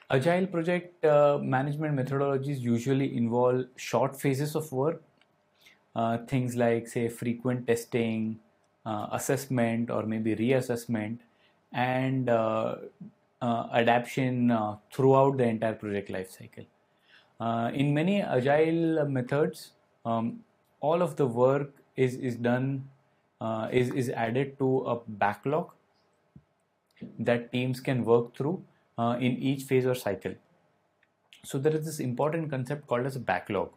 Agile project management methodologies usually involve short phases of work, things like, say, frequent testing, assessment, or maybe reassessment, and adaptation throughout the entire project life cycle. In many agile methods, all of the work is done is added to a backlog that teams can work through in each phase or cycle. So there is this important concept called as a backlog.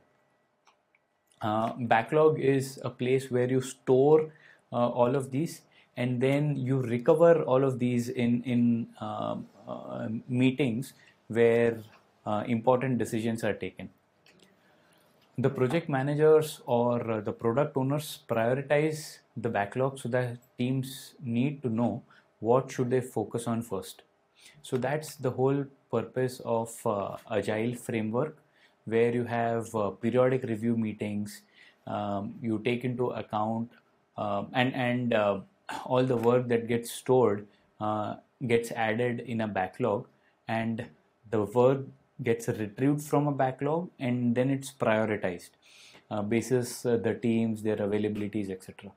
Backlog is a place where you store all of these, and then you recover all of these in meetings where important decisions are taken. The project managers or the product owners prioritize the backlog so that teams need to know what should they focus on first. So that's the whole purpose of agile framework, where you have periodic review meetings. You take into account and all the work that gets stored gets added in a backlog, and the work gets retrieved from a backlog, and then it's prioritized basis the teams, their availabilities, etc.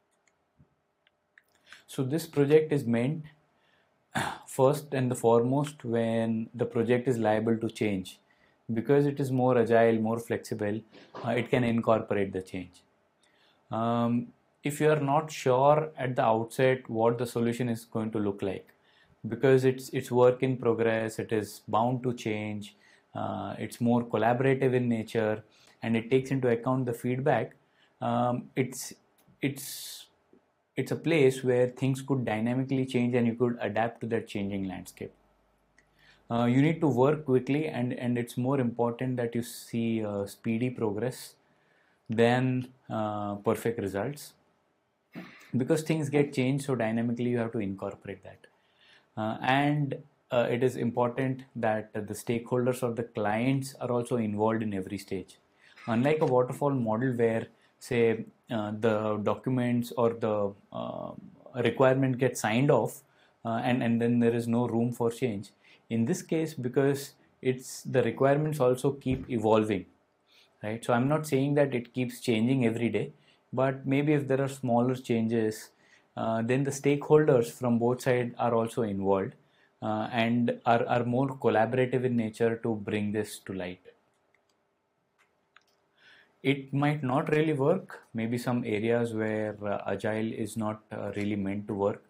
So this project is meant first and the foremost when the project is liable to change. Because it is more agile, more flexible, it can incorporate the change. If you are not sure at the outset what the solution is going to look like, because it's work in progress, it is bound to change, it's more collaborative in nature, and it takes into account the feedback. It's it's it's a place where things could dynamically change and you could adapt to that changing landscape. You need to work quickly, and it's more important that you see speedy progress than perfect results, because things get changed so dynamically. You have to incorporate that, and it is important that the stakeholders or the clients are also involved in every stage. Unlike a waterfall model where, say, the documents or the requirement get signed off, and then there is no room for change. In this case, because it's the requirements also keep evolving, right? So I'm not saying that it keeps changing every day, but maybe if there are smaller changes, then the stakeholders from both sides are also involved, and are more collaborative in nature to bring this to light. It might not really work, maybe some areas where agile is not really meant to work,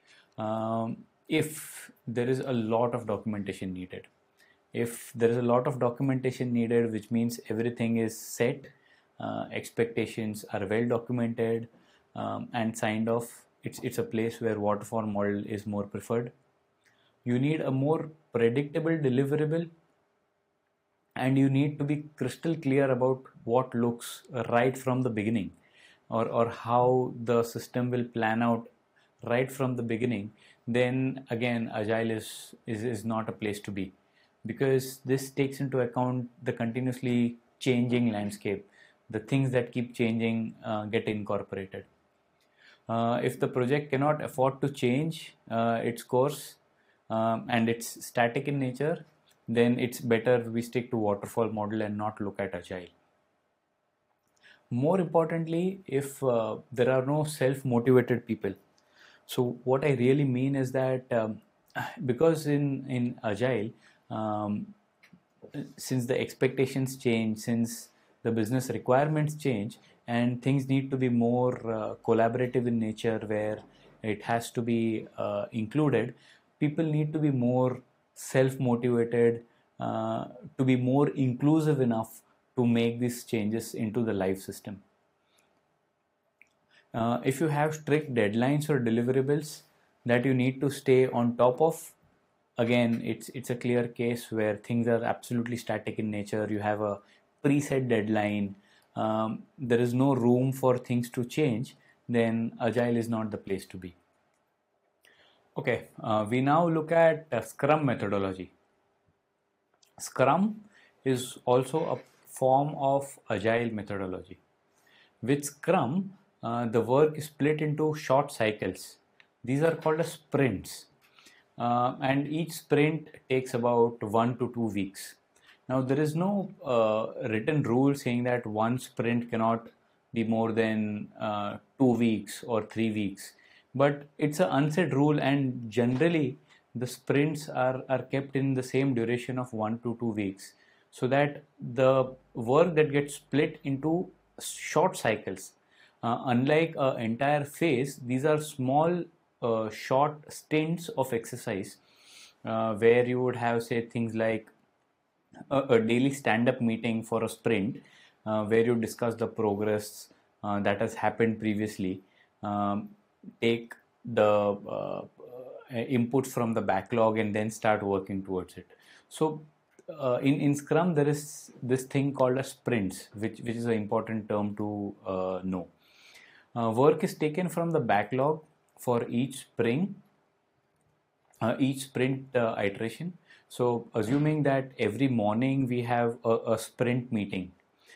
if there is a lot of documentation needed. If there is a lot of documentation needed, which means everything is set, expectations are well documented and signed off, it's a place where waterfall model is more preferred. You need a more predictable deliverable, and you need to be crystal clear about what looks right from the beginning, or how the system will plan out right from the beginning. Then again, agile is not a place to be, because this takes into account the continuously changing landscape. The things that keep changing get incorporated. If the project cannot afford to change its course, and it's static in nature, then it's better we stick to waterfall model and not look at agile. More importantly, if there are no self-motivated people. So what I really mean is that, because in agile, um, since the expectations change, since the business requirements change, and things need to be more collaborative in nature, where it has to be included, people need to be more self-motivated, to be more inclusive enough to make these changes into the live system. If you have strict deadlines or deliverables that you need to stay on top of, again, it's a clear case where things are absolutely static in nature. You have a preset deadline. There is no room for things to change. Then agile is not the place to be. Okay, we now look at Scrum methodology. Scrum is also a form of agile methodology. With Scrum, the work is split into short cycles. These are called as sprints. and each sprint takes about 1 to 2 weeks. Now, there is no written rule saying that one sprint cannot be more than 2 weeks or 3 weeks, but it's an unsaid rule, and generally the sprints are kept in the same duration of 1 to 2 weeks, so that the work that gets split into short cycles. Unlike an entire phase, these are small, short stints of exercise where you would have, say, things like a daily stand-up meeting for a sprint where you discuss the progress that has happened previously, take the inputs from the backlog, and then start working towards it. So in Scrum, there is this thing called as sprints, which is an important term to know. Work is taken from the backlog for each sprint iteration. So assuming that every morning we have a sprint meeting,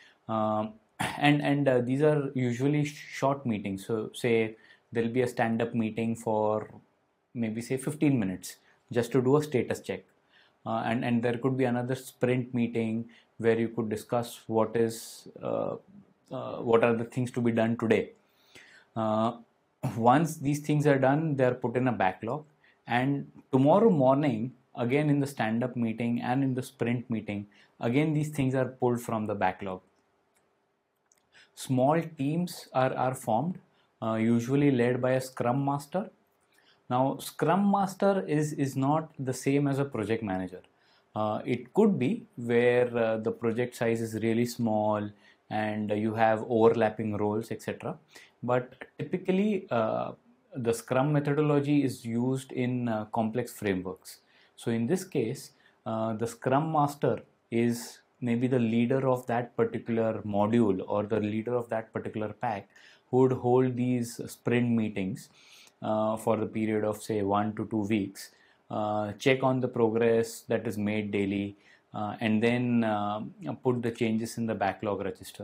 and these are usually short meetings. So say there'll be a stand-up meeting for maybe say 15 minutes just to do a status check, and there could be another sprint meeting where you could discuss what are the things to be done today. Once these things are done, they are put in a backlog, and tomorrow morning, again in the stand-up meeting and in the sprint meeting, again these things are pulled from the backlog. Small teams are formed, usually led by a Scrum Master. Now, Scrum Master is not the same as a project manager. It could be where the project size is really small and you have overlapping roles, etc. But typically, the Scrum methodology is used in complex frameworks. So in this case, the Scrum Master is maybe the leader of that particular module or the leader of that particular pack who would hold these sprint meetings for the period of say 1 to 2 weeks, check on the progress that is made daily, and then put the changes in the backlog register.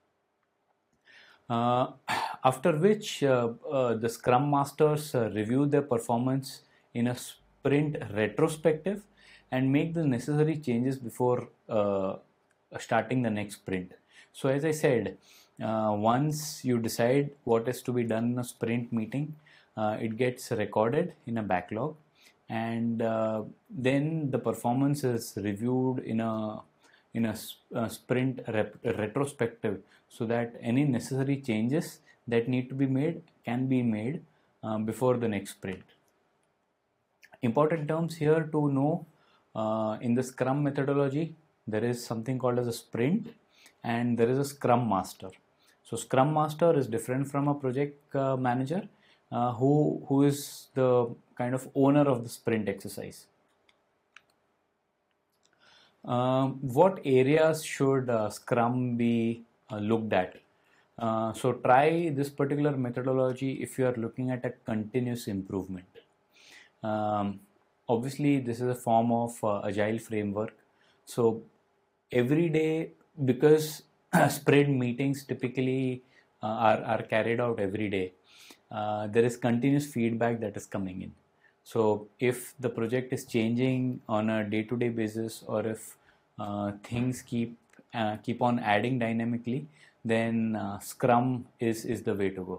After which the Scrum Masters review their performance in a sprint retrospective and make the necessary changes before starting the next sprint. So as I said, once you decide what is to be done in a sprint meeting, it gets recorded in a backlog, and then the performance is reviewed in a sprint retrospective, so that any necessary changes that need to be made can be made before the next sprint. Important terms here to know: in the Scrum methodology, there is something called as a sprint, and there is a Scrum Master. So Scrum Master is different from a project manager, who is the kind of owner of the sprint exercise. What areas should Scrum be looked at? So try this particular methodology if you are looking at a continuous improvement. Obviously, this is a form of agile framework. So every day, because sprint meetings typically are carried out every day, there is continuous feedback that is coming in. So if the project is changing on a day-to-day basis, or if things keep on adding dynamically, then Scrum is the way to go.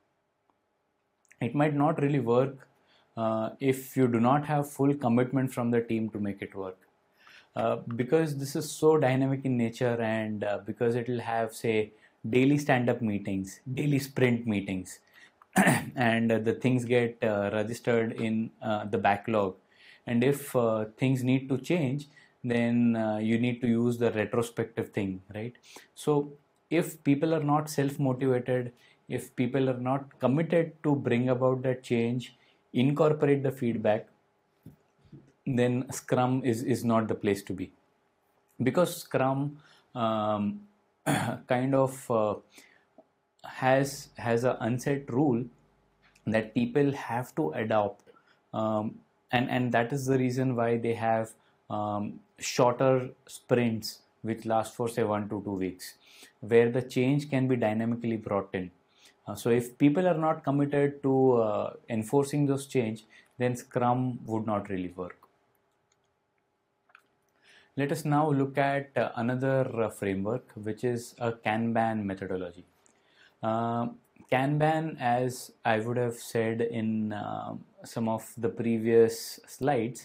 It might not really work if you do not have full commitment from the team to make it work. Because this is so dynamic in nature, and because it will have, say, daily stand-up meetings, daily sprint meetings, and the things get registered in the backlog. And if things need to change, then you need to use the retrospective thing, right? So if people are not self-motivated, if people are not committed to bring about that change, incorporate the feedback, then Scrum is not the place to be. Because Scrum kind of has an unset rule that people have to adopt, and that is the reason why they have shorter sprints which last for say 1 to 2 weeks, where the change can be dynamically brought in. So if people are not committed to enforcing those change, then Scrum would not really work. Let us now look at another framework, which is a Kanban methodology. Uh, Kanban, as I would have said in some of the previous slides,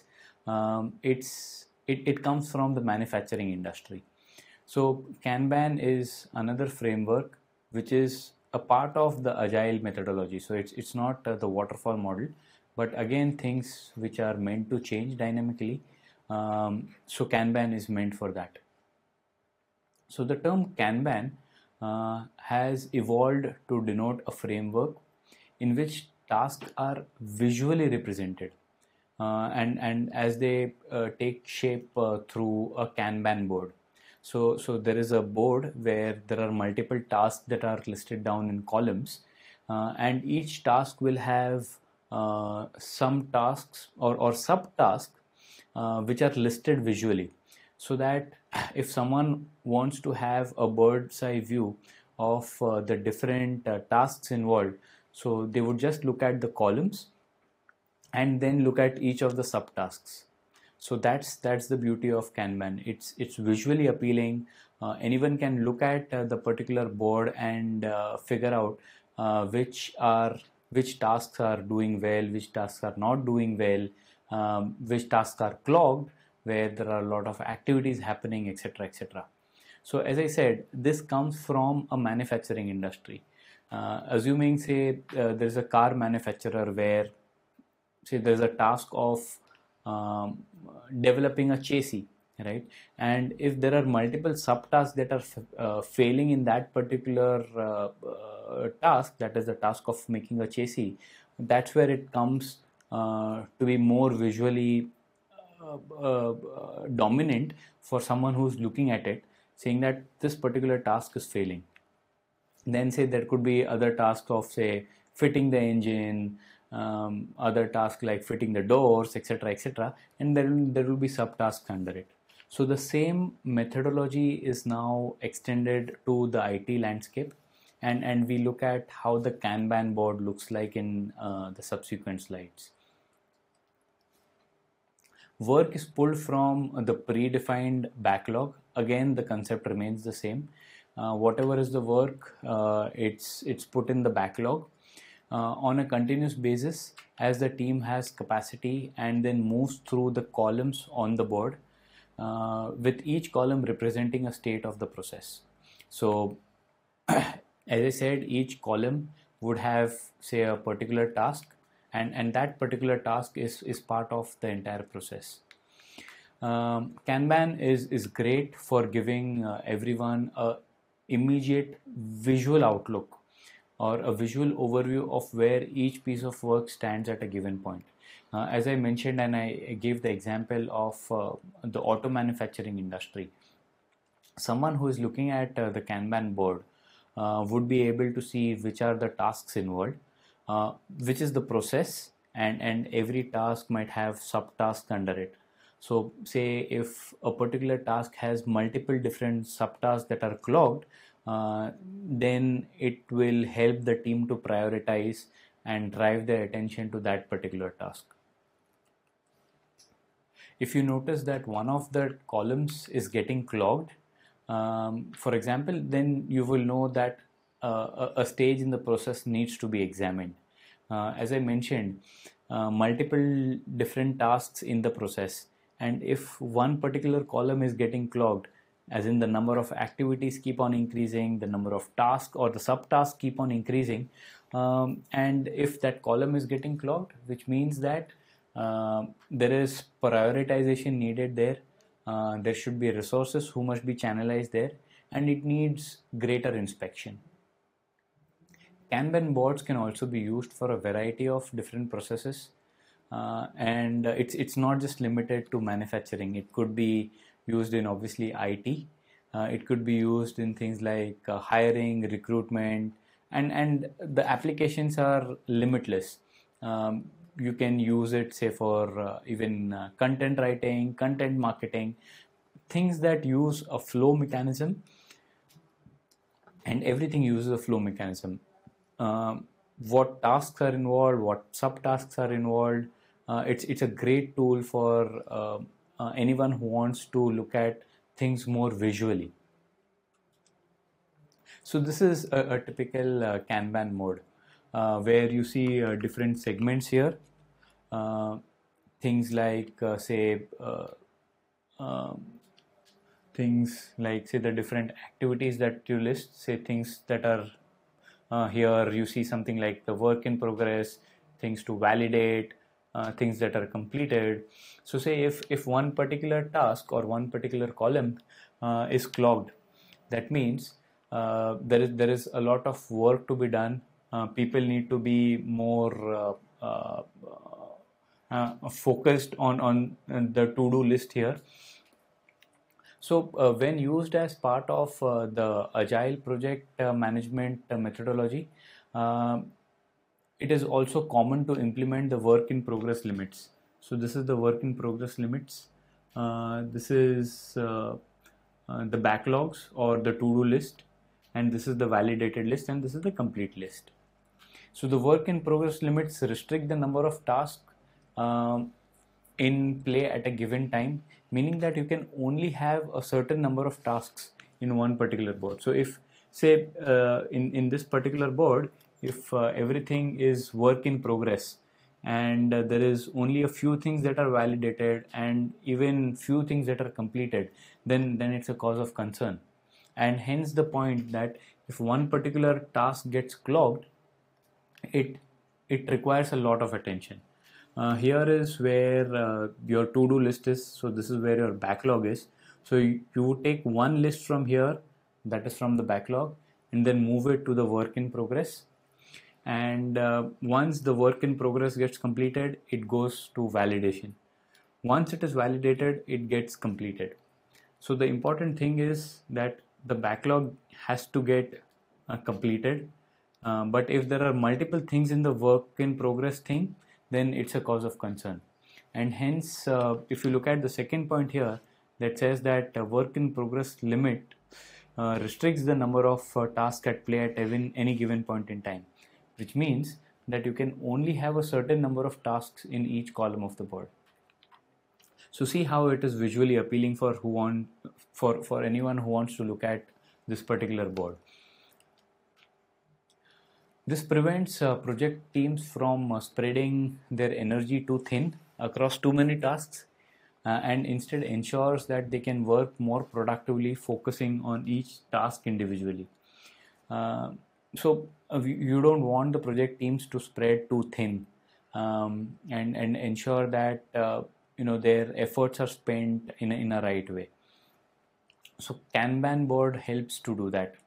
it comes from the manufacturing industry. So Kanban is another framework which is a part of the agile methodology. So it's not the waterfall model, but again things which are meant to change dynamically. So Kanban is meant for that. So the term Kanban has evolved to denote a framework in which tasks are visually represented, and as they take shape through a Kanban board. So there is a board where there are multiple tasks that are listed down in columns, and each task will have some tasks or subtasks which are listed visually, so that if someone wants to have a bird's eye view of the different tasks involved, so they would just look at the columns and then look at each of the subtasks. So that's the beauty of Kanban. It's visually appealing. Anyone can look at the particular board and figure out which tasks are doing well, which tasks are not doing well, which tasks are clogged, where there are a lot of activities happening, etc., etc. So as I said, this comes from a manufacturing industry. Assuming, say, there's a car manufacturer where, say, there's a task of um, developing a chassis, right? And if there are multiple subtasks that are failing in that particular task, that is the task of making a chassis, that's where it comes to be more visually dominant for someone who's looking at it, saying that this particular task is failing. Then, say, there could be other tasks of, say, fitting the engine, other tasks like fitting the doors, etc., etc., and there will be subtasks under it. So the same methodology is now extended to the IT landscape, and we look at how the Kanban board looks like in the subsequent slides. Work is pulled from the predefined backlog. Again, the concept remains the same. Whatever is the work, it's put in the backlog on a continuous basis as the team has capacity, and then moves through the columns on the board, with each column representing a state of the process. So as I said, each column would have, say, a particular task, and that particular task is part of the entire process. Kanban is great for giving everyone a immediate visual outlook or a visual overview of where each piece of work stands at a given point. As I mentioned, and I gave the example of the auto manufacturing industry, someone who is looking at the Kanban board would be able to see which are the tasks involved, which is the process, and every task might have subtasks under it. So say if a particular task has multiple different subtasks that are clogged, then it will help the team to prioritize and drive their attention to that particular task. If you notice that one of the columns is getting clogged, for example, then you will know that a stage in the process needs to be examined. As I mentioned, multiple different tasks in the process, and if one particular column is getting clogged, as in the number of activities keep on increasing, the number of tasks or the subtasks keep on increasing, and if that column is getting clogged, which means that there is prioritization needed there. There should be resources who must be channelized there, and it needs greater inspection. Kanban boards can also be used for a variety of different processes, and it's not just limited to manufacturing. It could be used in, obviously, IT. It could be used in things like hiring, recruitment, and the applications are limitless. You can use it, say, for even content writing, content marketing, things that use a flow mechanism, and everything uses a flow mechanism. What tasks are involved, what subtasks are involved, it's a great tool for anyone who wants to look at things more visually. So this is a typical Kanban mode where you see different segments here. Things like say the different activities that you list, say things that are here. You see something like the work in progress, things to validate, things that are completed. So say if one particular task or one particular column is clogged, that means there is a lot of work to be done. People need to be more focused on the to-do list here. So when used as part of the agile project management methodology, uh, it is also common to implement the work in progress limits. So this is the work in progress limits. This is the backlogs or the to-do list, and this is the validated list, and this is the complete list. So the work in progress limits restrict the number of tasks in play at a given time, meaning that you can only have a certain number of tasks in one particular board. So if say in this particular board, if everything is work in progress and there is only a few things that are validated and even few things that are completed, then it's a cause of concern. And hence the point that if one particular task gets clogged, it requires a lot of attention. Here is where your to-do list is. So this is where your backlog is. So you take one list from here, that is from the backlog, and then move it to the work in progress. And once the work in progress gets completed, it goes to validation. Once it is validated, it gets completed. So the important thing is that the backlog has to get completed. But if there are multiple things in the work in progress thing, then it's a cause of concern. And hence, if you look at the second point here, that says that work in progress limit restricts the number of tasks at play at any given point in time, which means that you can only have a certain number of tasks in each column of the board. So see how it is visually appealing for anyone who wants to look at this particular board. This prevents project teams from spreading their energy too thin across too many tasks, and instead ensures that they can work more productively, focusing on each task individually. So you don't want the project teams to spread too thin, and ensure that their efforts are spent in a right way. So Kanban board helps to do that.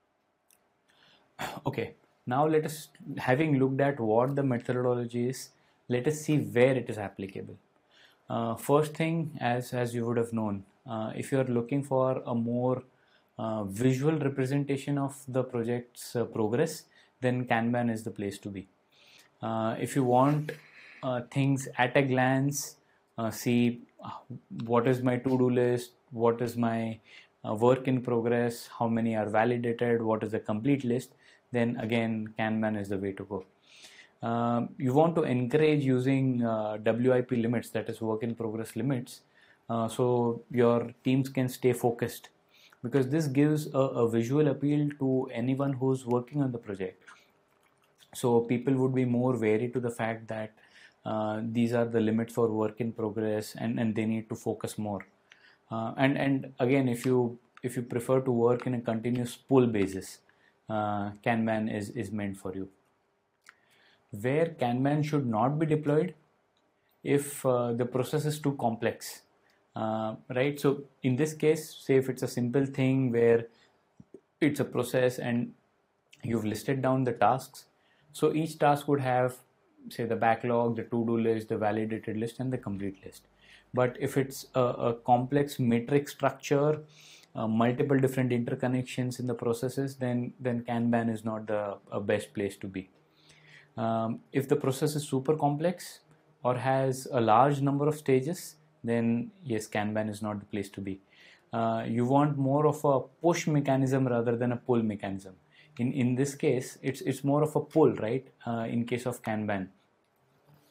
Okay. Now let us, having looked at what the methodology is, let us see where it is applicable. First thing, as you would have known, if you are looking for a more visual representation of the project's progress, then Kanban is the place to be. If you want things at a glance, see what is my to-do list, what is my work in progress, how many are validated, what is the complete list, then again Kanban is the way to go. You want to encourage using WIP limits, that is work in progress limits, so your teams can stay focused, because this gives a visual appeal to anyone who's working on the project. So people would be more wary to the fact that these are the limits for work in progress, and they need to focus more. And again, if you prefer to work in a continuous pull basis, Kanban is meant for you. Where Kanban should not be deployed, if the process is too complex, right? So in this case, say if it's a simple thing where it's a process and you've listed down the tasks, so each task would have, say, the backlog, the to-do list, the validated list, and the complete list. But if it's a complex matrix structure, multiple different interconnections in the processes, then Kanban is not the best place to be. If the process is super complex or has a large number of stages, then yes, Kanban is not the place to be. You want more of a push mechanism rather than a pull mechanism. In this case, it's more of a pull, right? In case of Kanban.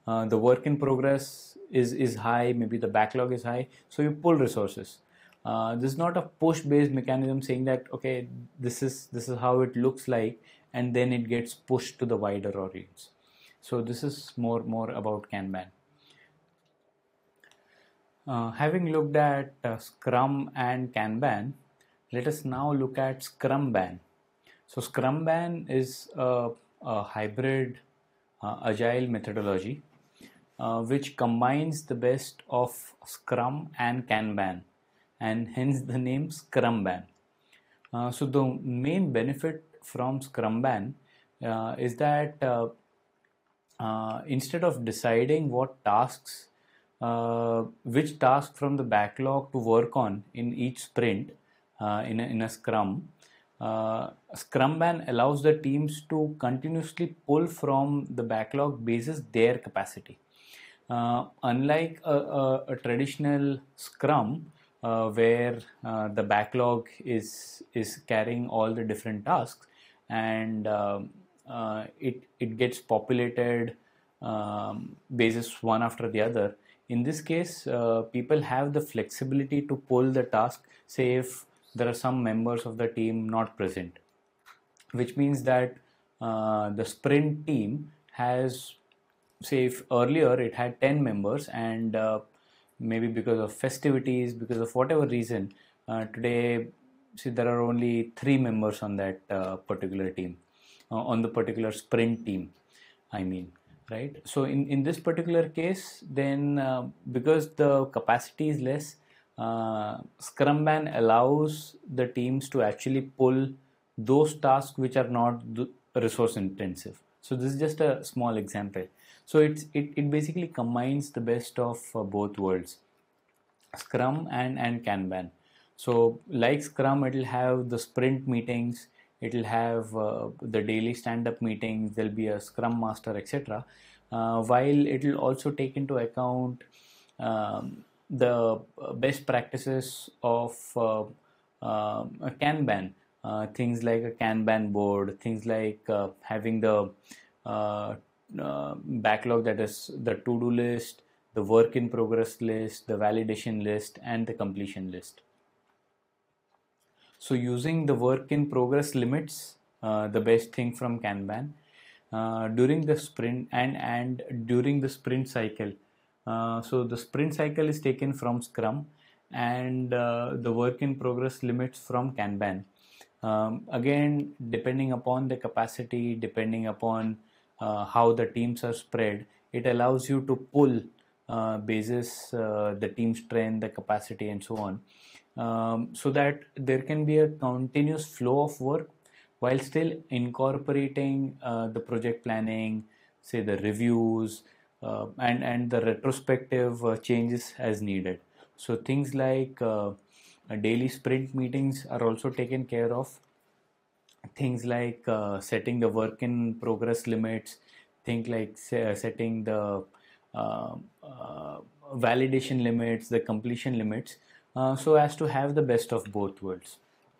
the work in progress is high, maybe the backlog is high, so you pull resources. This is not a push based mechanism saying that okay, this is how it looks like, and then it gets pushed to the wider audience. So this is more about Kanban. Having looked at Scrum and Kanban, let us now look at Scrumban. So Scrumban is a hybrid agile methodology which combines the best of Scrum and Kanban, and hence the name Scrumban. So the main benefit from Scrumban is that instead of deciding which task from the backlog to work on in each sprint in a Scrum, Scrumban allows the teams to continuously pull from the backlog basis their capacity. Unlike a traditional Scrum, where the backlog is carrying all the different tasks, and it gets populated basis one after the other. In this case, people have the flexibility to pull the task, say if there are some members of the team not present, which means that the sprint team has, say if earlier it had 10 members, and maybe because of festivities, because of whatever reason, today see there are only 3 members on that particular team, on the particular sprint team, I mean, right? So in this particular case, then because the capacity is less, Scrumban allows the teams to actually pull those tasks which are not resource intensive. So this is just a small example. So it basically combines the best of both worlds, Scrum and Kanban. So like Scrum, it will have the sprint meetings, it will have the daily stand-up meetings, there'll be a Scrum Master, etc. While it will also take into account the best practices of a Kanban, things like a Kanban board, things like having the backlog, that is the to-do list, the work in progress list, the validation list, and the completion list. So using the work in progress limits, the best thing from Kanban, during the sprint and during the sprint cycle. So the sprint cycle is taken from Scrum, and the work in progress limits from Kanban. Again, depending upon the capacity, depending upon how the teams are spread, it allows you to pull basis the team strength, the capacity, and so on, so that there can be a continuous flow of work while still incorporating the project planning, say the reviews, and the retrospective changes as needed. So things like daily sprint meetings are also taken care of. Things like setting the work in progress limits, things like setting the validation limits, the completion limits, so as to have the best of both worlds.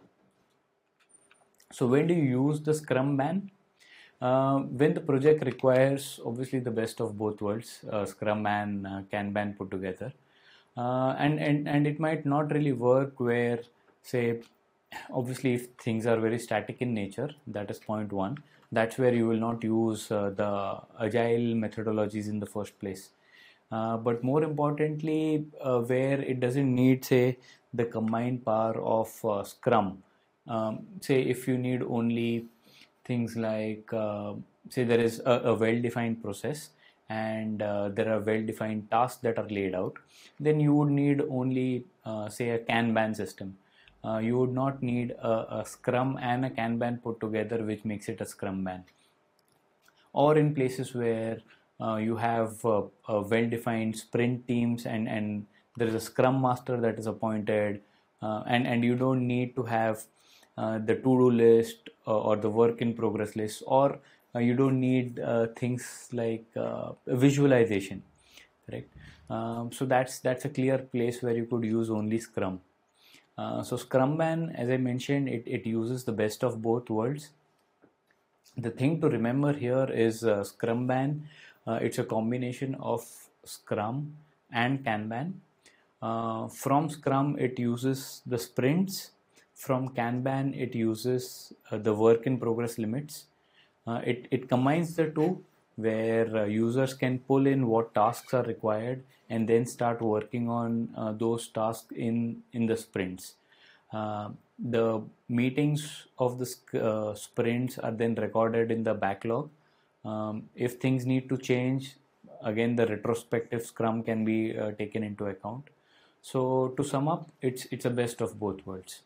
So when do you use the Scrumban? When the project requires obviously the best of both worlds, Scrum and Kanban put together, and it might not really work where, say, obviously if things are very static in nature, that is point one, that's where you will not use the agile methodologies in the first place. But more importantly, where it doesn't need, say, the combined power of Scrum. Say if you need only things like, say there is a well-defined process, and there are well-defined tasks that are laid out, then you would need only say a Kanban system. You would not need a Scrum and a Kanban put together, which makes it a Scrumban. Or in places where you have well-defined sprint teams, and there is a Scrum Master that is appointed, and you don't need to have the to-do list or the work in progress list, or you don't need things like visualization, correct? So that's a clear place where you could use only Scrum. So Scrumban, as I mentioned, it uses the best of both worlds. The thing to remember here is Scrumban It's a combination of Scrum and Kanban. From Scrum, it uses the sprints. From Kanban, it uses the work in progress limits. It combines the two, where users can pull in what tasks are required and then start working on those tasks in the sprints. The meetings of the sprints are then recorded in the backlog. If things need to change, again the retrospective Scrum can be taken into account. So to sum up, it's a best of both worlds.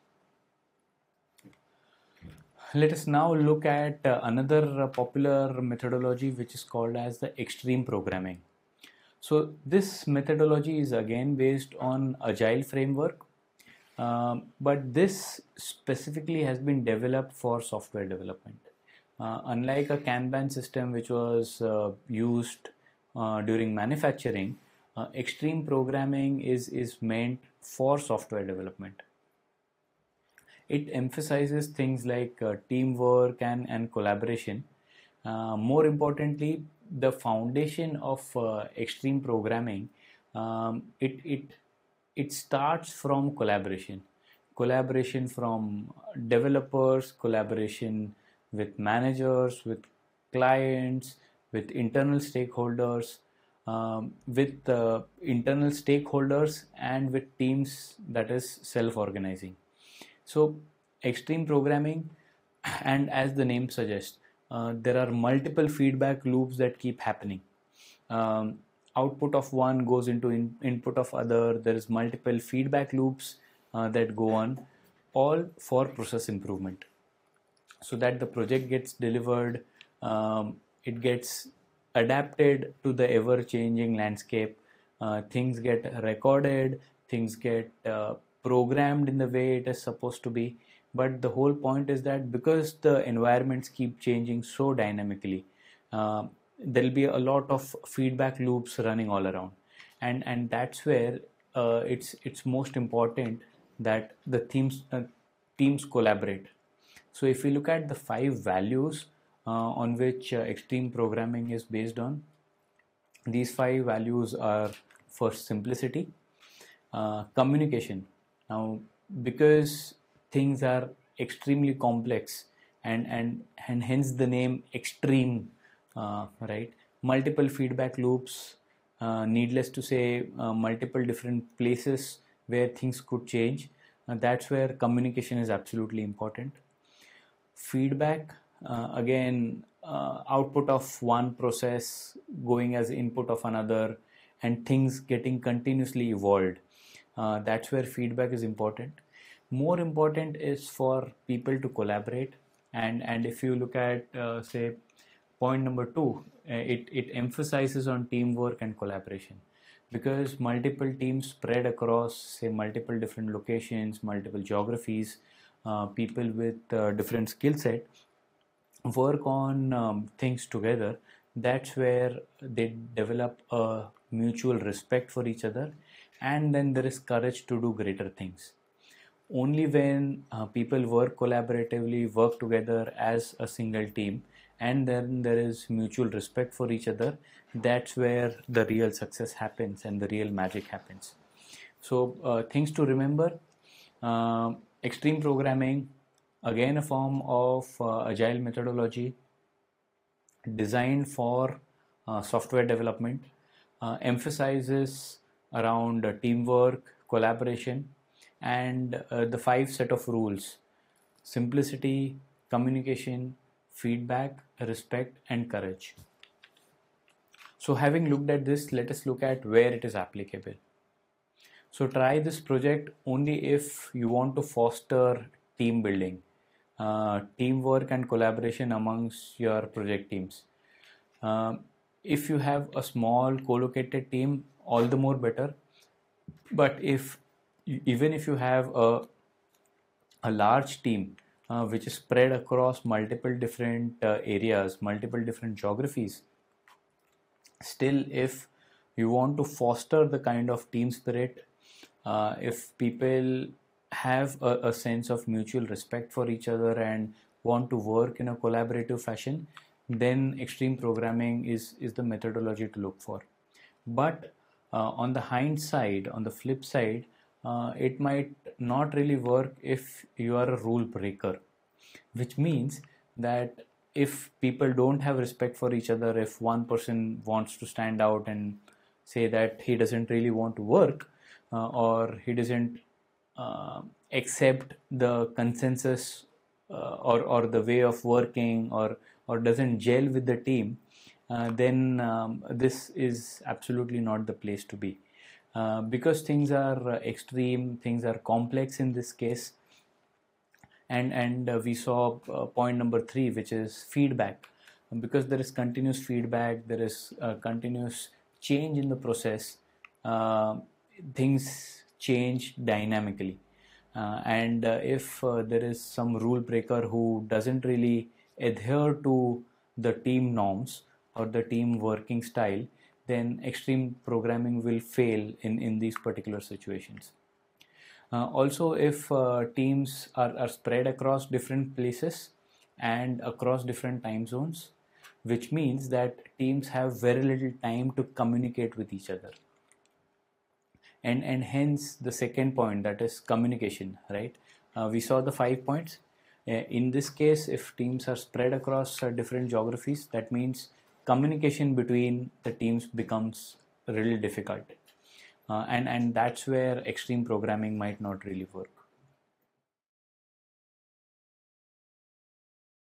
Let us now look at another popular methodology, which is called as the extreme programming. So this methodology is again based on agile framework, but this specifically has been developed for software development. Unlike a Kanban system which was used during manufacturing, extreme programming is meant for software development. It emphasizes things like teamwork and collaboration. More importantly, the foundation of extreme programming, it starts from collaboration from developers, collaboration with managers, with clients, with internal stakeholders, and with teams that is self-organizing. So extreme programming, and as the name suggests, there are multiple feedback loops that keep happening. Output of one goes into input of other. There is multiple feedback loops that go on, all for process improvement, so that the project gets delivered, it gets adapted to the ever-changing landscape, things get recorded, things get programmed in the way it is supposed to be. But the whole point is that because the environments keep changing so dynamically, there'll be a lot of feedback loops running all around, and that's where it's most important that the teams collaborate. So if we look at the 5 values on which extreme programming is based on, these 5 values are: first, simplicity, communication. Now, because things are extremely complex, and hence the name extreme, right? Multiple feedback loops, needless to say, multiple different places where things could change. That's where communication is absolutely important. Feedback, again, output of one process going as input of another, and things getting continuously evolved. That's where feedback is important. More important is for people to collaborate, and if you look at say point number 2, it emphasizes on teamwork and collaboration, because multiple teams spread across, say, multiple different locations, multiple geographies, people with different skill set work on things together. That's where they develop a mutual respect for each other, and then there is courage to do greater things. Only when people work collaboratively, work together as a single team, and then there is mutual respect for each other, that's where the real success happens and the real magic happens. So things to remember: extreme programming, again a form of agile methodology designed for software development, emphasizes around teamwork, collaboration, and the 5 set of rules: simplicity, communication, feedback, respect, and courage. So having looked at this, let us look at where it is applicable. So try this project only if you want to foster team building, teamwork and collaboration amongst your project teams. If you have a small co-located team, all the more better. But even if you have a large team which is spread across multiple different areas, multiple different geographies, still, if you want to foster the kind of team spirit, if people have a sense of mutual respect for each other and want to work in a collaborative fashion, then extreme programming is the methodology to look for. But on the hindsight, on the flip side, it might not really work if you are a rule breaker, which means that if people don't have respect for each other, if one person wants to stand out and say that he doesn't really want to work, or he doesn't accept the consensus, or the way of working, or doesn't gel with the team, then this is absolutely not the place to be, because things are extreme, things are complex in this case. And we saw point number 3, which is feedback. Because there is continuous feedback, there is continuous change in the process, things change dynamically. And if there is some rule breaker who doesn't really adhere to the team norms or the team working style, then extreme programming will fail in these particular situations. Also, if teams are spread across different places and across different time zones, which means that teams have very little time to communicate with each other. And hence the second point, that is communication, right? We saw the 5 points. In this case, if teams are spread across different geographies, that means communication between the teams becomes really difficult. And that's where extreme programming might not really work.